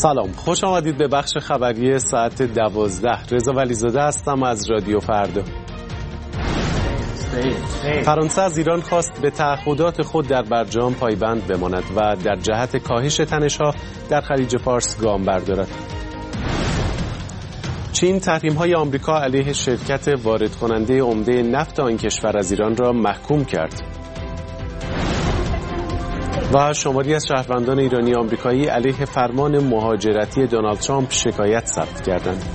سلام، خوش آمدید به بخش خبری ساعت 12. رضا ولیزاده هستم از رادیو فردا. فرانسه از ایران خواست به تعهدات خود در برجام پایبند بماند و در جهت کاهش تنش‌ها در خلیج فارس گام بردارد. چین تحریم‌های آمریکا علیه شرکت وارد کننده عمده نفت آن کشور از ایران را محکوم کرد. و شماری از شهروندان ایرانی آمریکایی علیه فرمان مهاجرتی دونالد ترامپ شکایت ثبت کردند.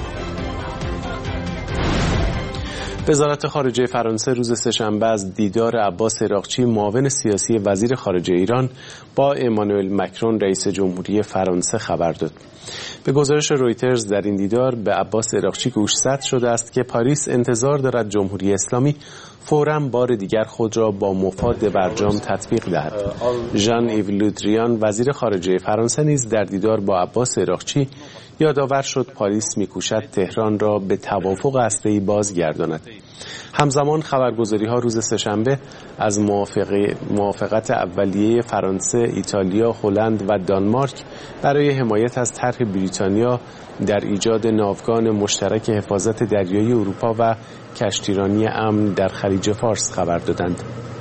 وزارت خارجه فرانسه روز سه‌شنبه از دیدار عباس عراقچی معاون سیاسی وزیر خارجه ایران با امانوئل مکرون رئیس جمهوری فرانسه خبر داد. به گزارش رویترز در این دیدار به عباس عراقچی گوشزد شده است که پاریس انتظار دارد جمهوری اسلامی فوراً بار دیگر خود را با مفاد برجام تطبیق دهد. ژان ایو لودریان وزیر خارجه فرانسه نیز در دیدار با عباس عراقچی یادآور شد پاریس می‌کوشد تهران را به توافق هسته‌ای بازگرداند. همزمان خبرگزاری‌ها روز سه‌شنبه از موافقت اولیه فرانسه، ایتالیا، هلند و دانمارک برای حمایت از طرح بریتانیا در ایجاد ناوگان مشترک حفاظت دریایی اروپا و کشتیرانی امن در خلیج فارس خبر دادند.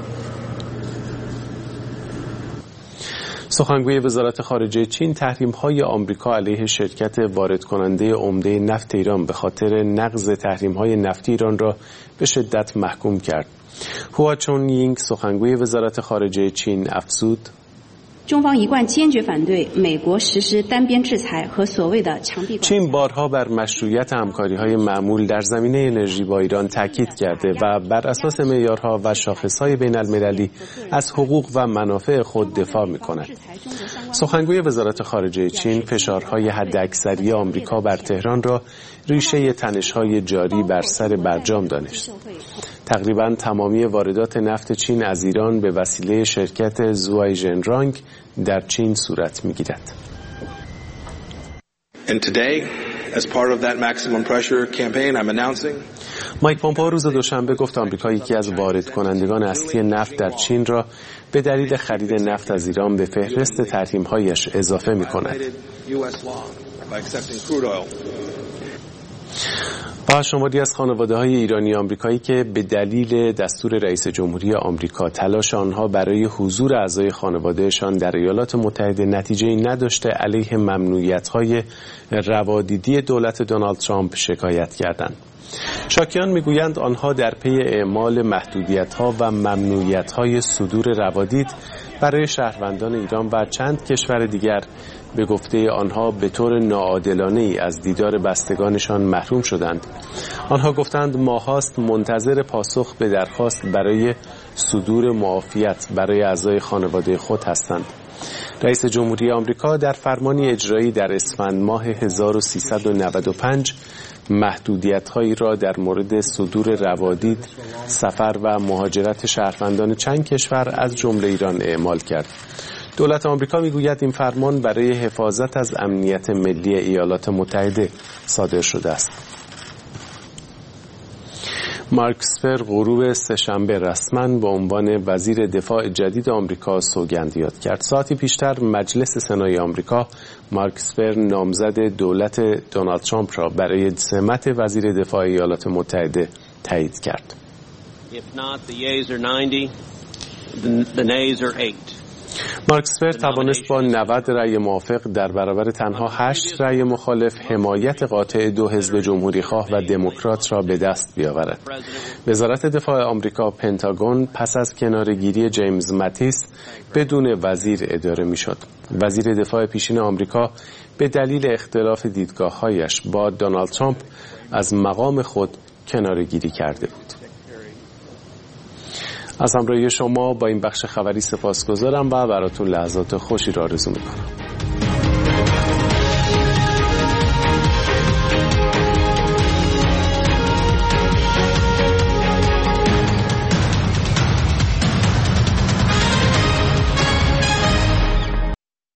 سخنگوی وزارت خارجه چین تحریم‌های آمریکا علیه شرکت وارد کننده عمده نفت ایران به خاطر نقض تحریم‌های نفتی ایران را به شدت محکوم کرد. هوا چونیینگ سخنگوی وزارت خارجه چین افزود: چین بارها بر مشروعیت همکاری‌های معمول در زمینه انرژی با ایران تاکید کرده و بر اساس معیارها و شاخص‌های بین‌المللی از حقوق و منافع خود دفاع می‌کند. سخنگوی وزارت خارجه چین فشارهای حداکثری آمریکا بر تهران را ریشه تنش‌های جاری بر سر برجام دانست. تقریباً تمامی واردات نفت چین از ایران به وسیله شرکت زوایژنرانگ در چین صورت می‌گیرد. مایک پومپئو روز دوشنبه گفت آمریکا یکی از وارد کنندگان اصلی نفت در چین را به دلیل خرید نفت از ایران به فهرست تحریم‌هایش اضافه می‌کند. با شماری از خانواده‌های ایرانی آمریکایی که به دلیل دستور رئیس جمهوری آمریکا تلاش آنها برای حضور اعضای خانوادهشان در ایالات متحده نتیجه‌ای نداشته علیه ممنوعیت‌های روادیدی دولت دونالد ترامپ شکایت کردند. شاکیان میگویند آنها در پی اعمال محدودیت‌ها و ممنوعیت‌های صدور روادید برای شهروندان ایران و چند کشور دیگر به گفته آنها به طور ناعادلانه‌ای از دیدار بستگانشان محروم شدند. آنها گفتند ماهاست منتظر پاسخ به درخواست برای صدور معافیت برای اعضای خانواده خود هستند. رئیس جمهوری آمریکا در فرمانی اجرایی در اسفند ماه 1395 محدودیت‌هایی را در مورد صدور روادید، سفر و مهاجرت شهروندان چند کشور از جمله ایران اعمال کرد. دولت آمریکا میگوید این فرمان برای حفاظت از امنیت ملی ایالات متحده صادر شده است. مارک اسپر غروب سه‌شنبه رسما به عنوان وزیر دفاع جدید آمریکا سوگند یاد کرد. ساعتی پیشتر مجلس سنای آمریکا مارک اسپر نامزد دولت دونالد ترامپ را برای سمت وزیر دفاع ایالات متحده تایید کرد. مارک اسپر توانست با 90 رأی موافق در برابر تنها 8 رأی مخالف حمایت قاطع دو حزب جمهوری خواه و دموکرات را به دست بیاورد. وزارت دفاع آمریکا پنتاگون پس از کناره‌گیری جیمز ماتیس بدون وزیر اداره می‌شد. وزیر دفاع پیشین آمریکا به دلیل اختلاف دیدگاه‌هایش با دونالد ترامپ از مقام خود کناره‌گیری کرده بود. از همراهی شما با این بخش خبری سپاسگزارم و براتون لحظات خوشی را آرزو می‌کنم.